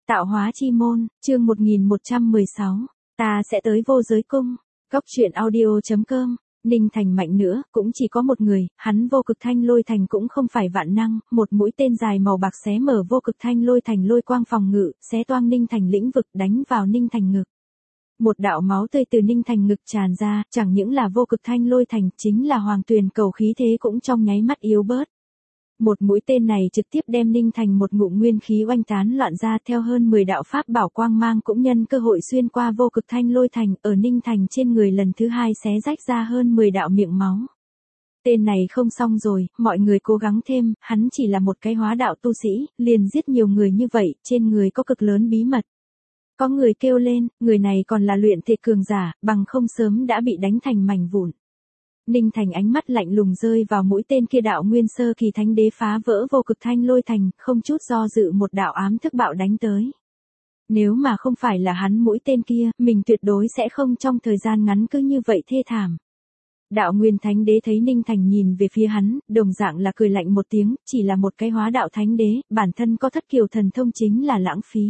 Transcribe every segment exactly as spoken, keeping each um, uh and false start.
Tạo hóa chi môn, chương một nghìn một trăm mười sáu, ta sẽ tới vô giới cung. Góc truyện audio chấm com. Ninh Thành mạnh nữa, cũng chỉ có một người, hắn vô cực thanh lôi thành cũng không phải vạn năng, một mũi tên dài màu bạc xé mở vô cực thanh lôi thành lôi quang phòng ngự, xé toang Ninh Thành lĩnh vực đánh vào Ninh Thành ngực. Một đạo máu tươi từ Ninh Thành ngực tràn ra, chẳng những là vô cực thanh lôi thành, chính là hoàng tuyền cầu khí thế cũng trong nháy mắt yếu bớt. Một mũi tên này trực tiếp đem Ninh Thành một ngụm nguyên khí oanh tán loạn ra, theo hơn mười đạo pháp bảo quang mang cũng nhân cơ hội xuyên qua vô cực thanh lôi thành, ở Ninh Thành trên người lần thứ hai xé rách ra hơn mười đạo miệng máu. Tên này không xong rồi, mọi người cố gắng thêm, hắn chỉ là một cái hóa đạo tu sĩ, liền giết nhiều người như vậy, trên người có cực lớn bí mật. Có người kêu lên, người này còn là luyện thể cường giả, bằng không sớm đã bị đánh thành mảnh vụn. Ninh Thành ánh mắt lạnh lùng rơi vào mũi tên kia, đạo nguyên sơ kỳ thánh đế phá vỡ vô cực thanh lôi thành, không chút do dự một đạo ám thức bạo đánh tới. Nếu mà không phải là hắn mũi tên kia, mình tuyệt đối sẽ không trong thời gian ngắn cứ như vậy thê thảm. Đạo nguyên thánh đế thấy Ninh Thành nhìn về phía hắn, đồng dạng là cười lạnh một tiếng, chỉ là một cái hóa đạo thánh đế, bản thân có thất kiều thần thông chính là lãng phí.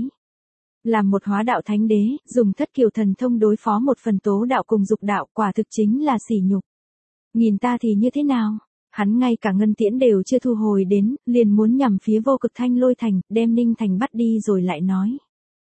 Làm một hóa đạo thánh đế, dùng thất kiều thần thông đối phó một phần tố đạo cùng dục đạo, quả thực chính là sỉ nhục. Nhìn ta thì như thế nào? Hắn ngay cả ngân tiễn đều chưa thu hồi đến, liền muốn nhằm phía vô cực thanh lôi thành, đem Ninh Thành bắt đi rồi lại nói.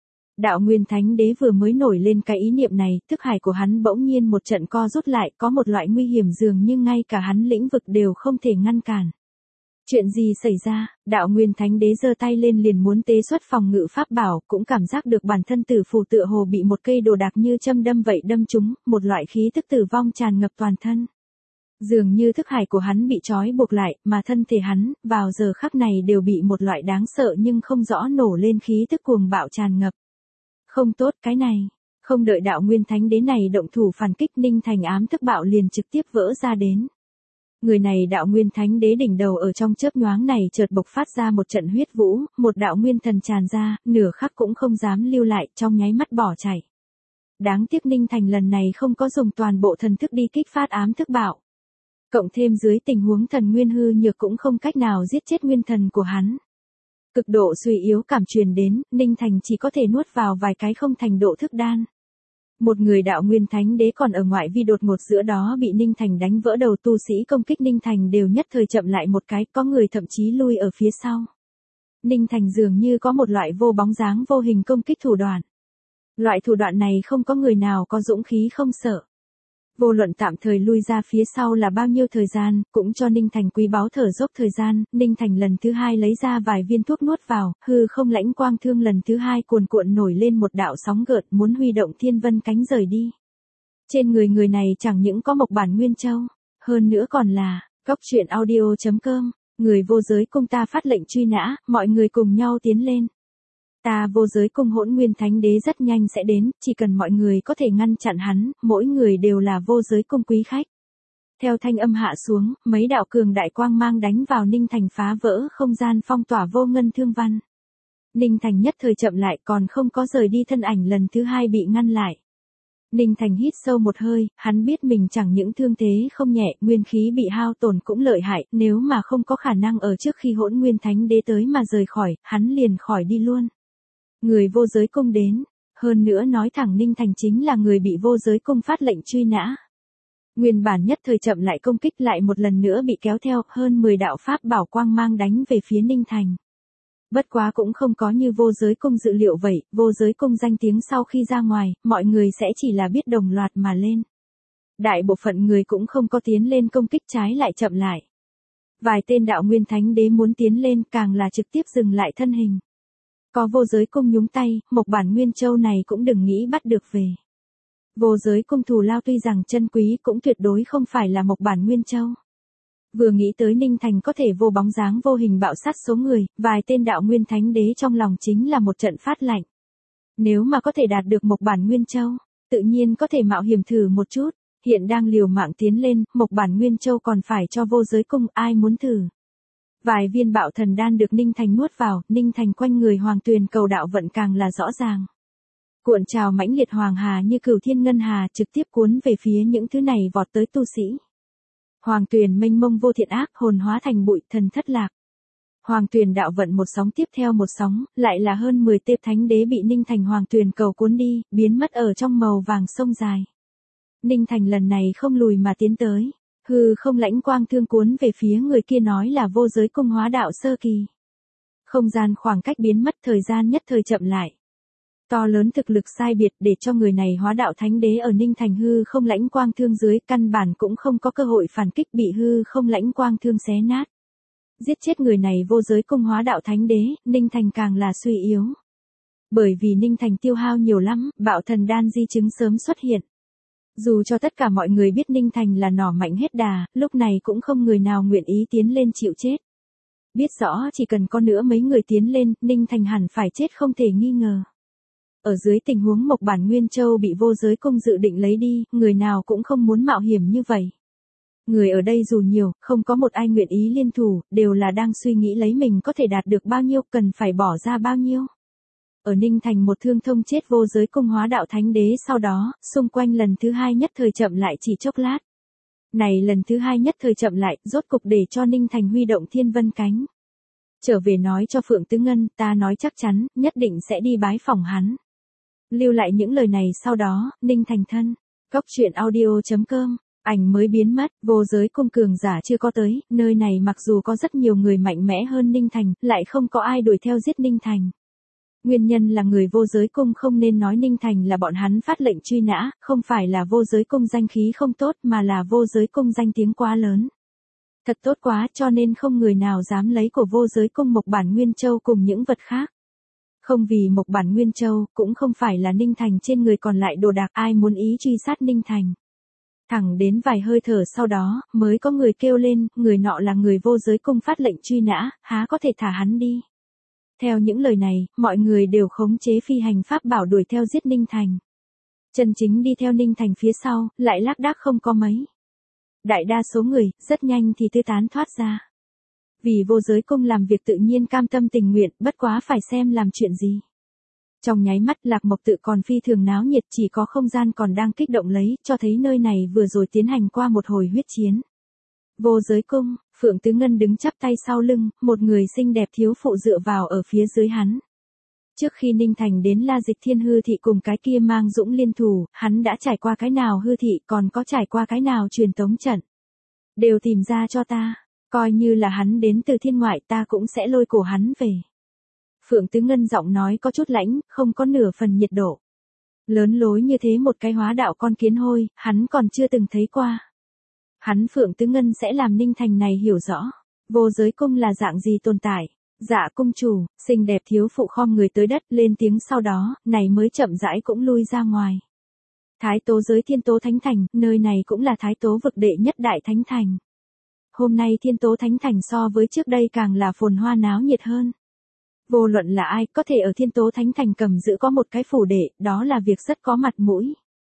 Đạo nguyên thánh đế vừa mới nổi lên cái ý niệm này, thức hải của hắn bỗng nhiên một trận co rút lại, có một loại nguy hiểm dường như ngay cả hắn lĩnh vực đều không thể ngăn cản. Chuyện gì xảy ra? Đạo nguyên thánh đế giơ tay lên liền muốn tế xuất phòng ngự pháp bảo, cũng cảm giác được bản thân tử phù tựa hồ bị một cây đồ đạc như châm đâm vậy đâm trúng, một loại khí tức tử vong tràn ngập toàn thân. Dường như thức hải của hắn bị trói buộc lại, mà thân thể hắn, vào giờ khắc này đều bị một loại đáng sợ nhưng không rõ nổ lên khí tức cuồng bạo tràn ngập. Không tốt, cái này. Không đợi đạo nguyên thánh đế này động thủ phản kích, Ninh Thành ám thức bạo liền trực tiếp vỡ ra đến. Người này đạo nguyên thánh đế đỉnh đầu ở trong chớp nhoáng này chợt bộc phát ra một trận huyết vũ, một đạo nguyên thần tràn ra, nửa khắc cũng không dám lưu lại, trong nháy mắt bỏ chạy. Đáng tiếc Ninh Thành lần này không có dùng toàn bộ thần thức đi kích phát ám thức bạo. Cộng thêm dưới tình huống thần nguyên hư nhược cũng không cách nào giết chết nguyên thần của hắn. Cực độ suy yếu cảm truyền đến, Ninh Thành chỉ có thể nuốt vào vài cái không thành độ thức đan. Một người đạo nguyên thánh đế còn ở ngoại vi đột ngột giữa đó bị Ninh Thành đánh vỡ đầu, tu sĩ công kích Ninh Thành đều nhất thời chậm lại một cái, có người thậm chí lui ở phía sau. Ninh Thành dường như có một loại vô bóng dáng vô hình công kích thủ đoạn. Loại thủ đoạn này không có người nào có dũng khí không sợ. Vô luận tạm thời lui ra phía sau là bao nhiêu thời gian, cũng cho Ninh Thành quý báu thở dốc thời gian, Ninh Thành lần thứ hai lấy ra vài viên thuốc nuốt vào, hư không lãnh quang thương lần thứ hai cuồn cuộn nổi lên một đạo sóng gợn, muốn huy động thiên vân cánh rời đi. Trên người người này chẳng những có mộc bản nguyên châu, hơn nữa còn là, góc truyện audio chấm com, người vô giới cung ta phát lệnh truy nã, mọi người cùng nhau tiến lên. Ta vô giới cung hỗn nguyên thánh đế rất nhanh sẽ đến, chỉ cần mọi người có thể ngăn chặn hắn, mỗi người đều là vô giới cung quý khách. Theo thanh âm hạ xuống, mấy đạo cường đại quang mang đánh vào Ninh Thành, phá vỡ không gian phong tỏa vô ngân thương văn. Ninh Thành nhất thời chậm lại, còn không có rời đi thân ảnh lần thứ hai bị ngăn lại. Ninh Thành hít sâu một hơi, hắn biết mình chẳng những thương thế không nhẹ, nguyên khí bị hao tổn cũng lợi hại, nếu mà không có khả năng ở trước khi hỗn nguyên thánh đế tới mà rời khỏi, hắn liền khỏi đi luôn. Người vô giới cung đến, hơn nữa nói thẳng Ninh Thành chính là người bị vô giới cung phát lệnh truy nã. Nguyên bản nhất thời chậm lại công kích lại một lần nữa bị kéo theo, hơn mười đạo pháp bảo quang mang đánh về phía Ninh Thành. Bất quá cũng không có như vô giới cung dự liệu vậy, vô giới cung danh tiếng sau khi ra ngoài, mọi người sẽ chỉ là biết đồng loạt mà lên. Đại bộ phận người cũng không có tiến lên công kích, trái lại chậm lại. Vài tên đạo nguyên thánh đế muốn tiến lên, càng là trực tiếp dừng lại thân hình. Có vô giới cung nhúng tay, mộc bản nguyên châu này cũng đừng nghĩ bắt được về. Vô giới cung thù lao tuy rằng chân quý cũng tuyệt đối không phải là mộc bản nguyên châu. Vừa nghĩ tới Ninh Thành có thể vô bóng dáng vô hình bạo sát số người, vài tên đạo nguyên thánh đế trong lòng chính là một trận phát lạnh. Nếu mà có thể đạt được mộc bản nguyên châu, tự nhiên có thể mạo hiểm thử một chút, hiện đang liều mạng tiến lên, mộc bản nguyên châu còn phải cho vô giới cung, ai muốn thử. Vài viên bạo thần đan được Ninh Thành nuốt vào, Ninh Thành quanh người hoàng tuyền cầu đạo vận càng là rõ ràng. Cuộn trào mãnh liệt hoàng hà như cửu thiên ngân hà trực tiếp cuốn về phía những thứ này vọt tới tu sĩ. Hoàng tuyền mênh mông vô thiện ác, hồn hóa thành bụi, thần thất lạc. Hoàng Tuyền đạo vận một sóng tiếp theo một sóng, lại là hơn mười tệp thánh đế bị Ninh Thành Hoàng Tuyền cầu cuốn đi, biến mất ở trong màu vàng sông dài. Ninh Thành lần này không lùi mà tiến tới, hư không lãnh quang thương cuốn về phía người kia nói là vô giới cung hóa đạo sơ kỳ. Không gian khoảng cách biến mất, thời gian nhất thời chậm lại. To lớn thực lực sai biệt để cho người này hóa đạo thánh đế ở Ninh Thành hư không lãnh quang thương dưới, căn bản cũng không có cơ hội phản kích, bị hư không lãnh quang thương xé nát. Giết chết người này vô giới cung hóa đạo thánh đế, Ninh Thành càng là suy yếu. Bởi vì Ninh Thành tiêu hao nhiều lắm, bạo thần đan di chứng sớm xuất hiện. Dù cho tất cả mọi người biết Ninh Thành là nỏ mạnh hết đà, lúc này cũng không người nào nguyện ý tiến lên chịu chết. Biết rõ chỉ cần có nữa mấy người tiến lên, Ninh Thành hẳn phải chết không thể nghi ngờ. Ở dưới tình huống Mộc Bản Nguyên Châu bị vô giới cung dự định lấy đi, người nào cũng không muốn mạo hiểm như vậy. Người ở đây dù nhiều, không có một ai nguyện ý liên thủ, đều là đang suy nghĩ lấy mình có thể đạt được bao nhiêu, cần phải bỏ ra bao nhiêu. Ở Ninh Thành một thương thông chết vô giới cung hóa đạo thánh đế sau đó, xung quanh lần thứ hai nhất thời chậm lại chỉ chốc lát. Này lần thứ hai nhất thời chậm lại, rốt cục để cho Ninh Thành huy động thiên vân cánh. Trở về nói cho Phượng Tứ Ngân, ta nói chắc chắn, nhất định sẽ đi bái phỏng hắn. Lưu lại những lời này sau đó, Ninh Thành thân. Góc truyện audio chấm com, ảnh mới biến mất, vô giới cung cường giả chưa có tới, nơi này mặc dù có rất nhiều người mạnh mẽ hơn Ninh Thành, lại không có ai đuổi theo giết Ninh Thành. Nguyên nhân là người vô giới cung không nên nói Ninh Thành là bọn hắn phát lệnh truy nã, không phải là vô giới cung danh khí không tốt mà là vô giới cung danh tiếng quá lớn. Thật tốt quá cho nên không người nào dám lấy của vô giới cung Mộc Bản Nguyên Châu cùng những vật khác. Không vì Mộc Bản Nguyên Châu, cũng không phải là Ninh Thành trên người còn lại đồ đạc, ai muốn ý truy sát Ninh Thành. Thẳng đến vài hơi thở sau đó, mới có người kêu lên, người nọ là người vô giới cung phát lệnh truy nã, há có thể thả hắn đi. Theo những lời này, mọi người đều khống chế phi hành pháp bảo đuổi theo giết Ninh Thành. Chân chính đi theo Ninh Thành phía sau, lại lác đác không có mấy. Đại đa số người, rất nhanh thì tứ tán thoát ra. Vì vô giới cung làm việc tự nhiên cam tâm tình nguyện, bất quá phải xem làm chuyện gì. Trong nháy mắt Lạc Mộc tự còn phi thường náo nhiệt, chỉ có không gian còn đang kích động lấy, cho thấy nơi này vừa rồi tiến hành qua một hồi huyết chiến. Vô giới cung, Phượng Tứ Ngân đứng chắp tay sau lưng, một người xinh đẹp thiếu phụ dựa vào ở phía dưới hắn. Trước khi Ninh Thành đến La Dịch Thiên hư thị cùng cái kia mang dũng liên thủ, hắn đã trải qua cái nào hư thị còn có trải qua cái nào truyền tống trận. Đều tìm ra cho ta, coi như là hắn đến từ thiên ngoại ta cũng sẽ lôi cổ hắn về. Phượng Tứ Ngân giọng nói có chút lãnh, không có nửa phần nhiệt độ. Lớn lối như thế một cái hóa đạo con kiến hôi, hắn còn chưa từng thấy qua. Hắn Phượng Tứ Ngân sẽ làm Ninh Thành này hiểu rõ, vô giới cung là dạng gì tồn tại. Dạ cung chủ, xinh đẹp thiếu phụ khom người tới đất lên tiếng sau đó, này mới chậm rãi cũng lui ra ngoài. Thái tố giới Thiên Tố Thánh Thành, nơi này cũng là Thái tố vực đệ nhất đại thánh thành. Hôm nay Thiên Tố Thánh Thành so với trước đây càng là phồn hoa náo nhiệt hơn. Vô luận là ai có thể ở Thiên Tố Thánh Thành cầm giữ có một cái phủ đệ, đó là việc rất có mặt mũi.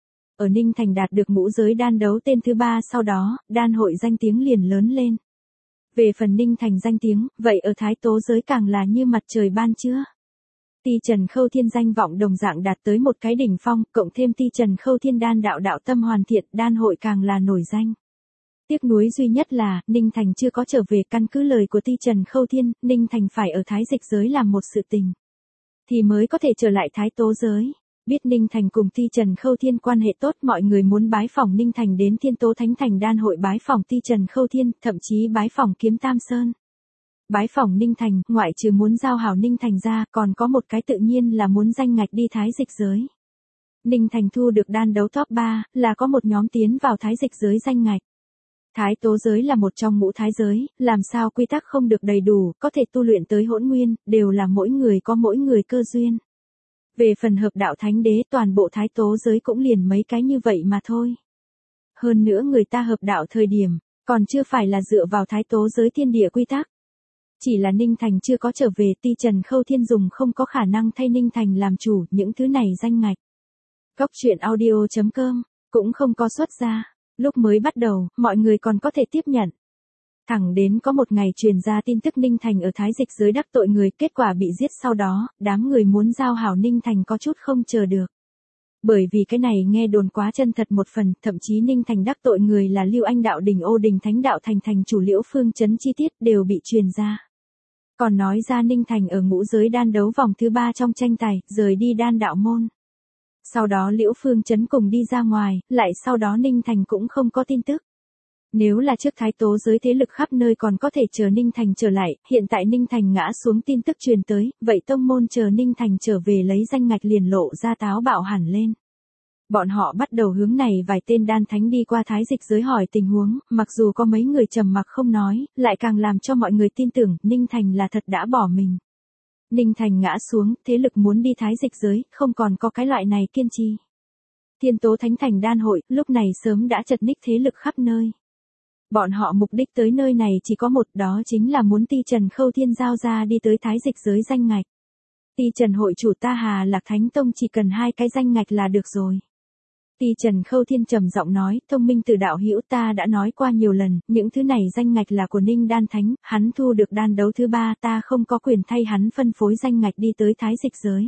Ở Ninh Thành đạt được ngũ giới đan đấu tên thứ ba sau đó, đan hội danh tiếng liền lớn lên. Về phần Ninh Thành danh tiếng, vậy ở Thái tố giới càng là như mặt trời ban trưa. Ti Trần Khâu Thiên danh vọng đồng dạng đạt tới một cái đỉnh phong, cộng thêm Ti Trần Khâu Thiên đan đạo đạo tâm hoàn thiện, đan hội càng là nổi danh. Tiếc nuối duy nhất là, Ninh Thành chưa có trở về, căn cứ lời của Ti Trần Khâu Thiên, Ninh Thành phải ở Thái Dịch giới làm một sự tình. Thì mới có thể trở lại Thái tố giới. Biết Ninh Thành cùng Ti Trần Khâu Thiên quan hệ tốt, mọi người muốn bái phỏng Ninh Thành đến Thiên Tố Thánh Thành đan hội bái phỏng Ti Trần Khâu Thiên, thậm chí bái phỏng Kiếm Tam Sơn. Bái phỏng Ninh Thành, ngoại trừ muốn giao hảo Ninh Thành ra, còn có một cái tự nhiên là muốn danh ngạch đi Thái Dịch giới. Ninh Thành thu được đan đấu top ba, là có một nhóm tiến vào Thái Dịch giới danh ngạch. Thái tố giới là một trong ngũ thái giới, làm sao quy tắc không được đầy đủ, có thể tu luyện tới hỗn nguyên, đều là mỗi người có mỗi người cơ duyên. Về phần hợp đạo thánh đế, toàn bộ thái tố giới cũng liền mấy cái như vậy mà thôi. Hơn nữa người ta hợp đạo thời điểm, còn chưa phải là dựa vào thái tố giới thiên địa quy tắc. Chỉ là Ninh Thành chưa có trở về, Ti Trần Khâu Thiên dùng không có khả năng thay Ninh Thành làm chủ, những thứ này danh ngạch. Góc truyện audio chấm com, cũng không có xuất ra. Lúc mới bắt đầu, mọi người còn có thể tiếp nhận. Thẳng đến có một ngày truyền ra tin tức Ninh Thành ở Thái Dịch giới đắc tội người, kết quả bị giết sau đó, đám người muốn giao hảo Ninh Thành có chút không chờ được. Bởi vì cái này nghe đồn quá chân thật một phần, thậm chí Ninh Thành đắc tội người là Lưu Anh đạo đình Ô đình Thánh đạo thành thành chủ Liễu Phương Chấn chi tiết đều bị truyền ra. Còn nói ra Ninh Thành ở ngũ giới đan đấu vòng thứ ba trong tranh tài, rời đi đan đạo môn. Sau đó Liễu Phương Chấn cùng đi ra ngoài, lại sau đó Ninh Thành cũng không có tin tức. Nếu là trước thái tố giới thế lực khắp nơi còn có thể chờ Ninh Thành trở lại, hiện tại Ninh Thành ngã xuống tin tức truyền tới, vậy tông môn chờ Ninh Thành trở về lấy danh ngạch liền lộ ra táo bạo hẳn lên. Bọn họ bắt đầu hướng này vài tên đan thánh đi qua thái dịch giới hỏi tình huống, mặc dù có mấy người trầm mặc không nói, lại càng làm cho mọi người tin tưởng Ninh Thành là thật đã bỏ mình. Ninh Thành ngã xuống, thế lực muốn đi thái dịch giới, không còn có cái loại này kiên trì. Thiên Tố Thánh Thành đan hội, lúc này sớm đã chật ních thế lực khắp nơi. Bọn họ mục đích tới nơi này chỉ có một, đó chính là muốn Ti Trần Khâu Thiên giao ra đi tới thái dịch giới danh ngạch. Ti Trần hội chủ ta Hà Lạc Thánh Tông chỉ cần hai cái danh ngạch là được rồi. Ti Trần Khâu Thiên trầm giọng nói, thông minh từ đạo hữu ta đã nói qua nhiều lần, những thứ này danh ngạch là của Ninh Đan Thánh, hắn thu được đan đấu thứ ba, ta không có quyền thay hắn phân phối danh ngạch đi tới thái dịch giới.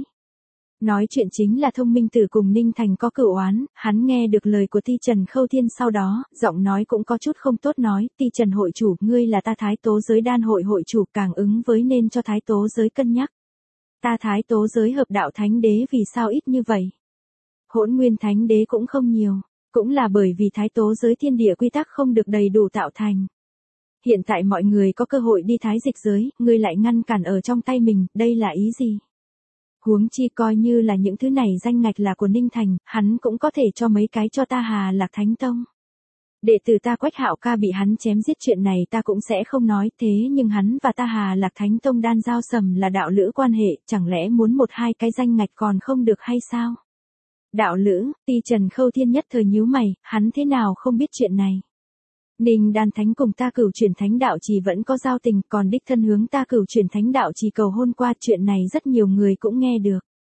Nói chuyện chính là thông minh tử cùng Ninh Thành có cửu oán, hắn nghe được lời của Ti Trần Khâu Thiên sau đó, giọng nói cũng có chút không tốt nói, Ti Trần hội chủ, ngươi là ta thái tố giới đan hội hội chủ càng ứng với nên cho thái tố giới cân nhắc. Ta thái tố giới hợp đạo thánh đế vì sao ít như vậy? Hỗn nguyên thánh đế cũng không nhiều, cũng là bởi vì thái tố giới thiên địa quy tắc không được đầy đủ tạo thành. Hiện tại mọi người có cơ hội đi thái dịch giới, ngươi lại ngăn cản ở trong tay mình, đây là ý gì? Huống chi coi như là những thứ này danh ngạch là của Ninh Thành, hắn cũng có thể cho mấy cái cho ta Hà Lạc Thánh Tông. Đệ tử ta Quách Hạo Ca bị hắn chém giết chuyện này ta cũng sẽ không nói, thế nhưng hắn và ta Hà Lạc Thánh Tông đan giao sầm là đạo lữ quan hệ, chẳng lẽ muốn một hai cái danh ngạch còn không được hay sao? Đạo lữ, Ti Trần Khâu Thiên nhất thời nhíu mày, hắn thế nào không biết chuyện này? Ninh Đan Thánh cùng ta Cửu Chuyển Thánh đạo trì vẫn có giao tình, còn đích thân hướng ta Cửu Chuyển Thánh đạo trì cầu hôn qua, chuyện này rất nhiều người cũng nghe được.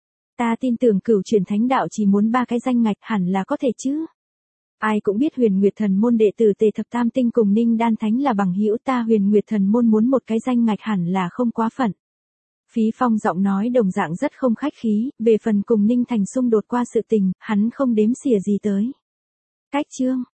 Ta tin tưởng Cửu Chuyển Thánh đạo trì muốn ba cái danh ngạch hẳn là có thể chứ. Ai cũng biết Huyền Nguyệt Thần môn đệ tử Tề Thập Tam Tinh cùng Ninh Đan Thánh là bằng hữu, ta Huyền Nguyệt Thần môn muốn một cái danh ngạch hẳn là không quá phận. Phí Phong giọng nói đồng dạng rất không khách khí, về phần cùng Ninh Thành xung đột qua sự tình, hắn không đếm xỉa gì tới. Cách chương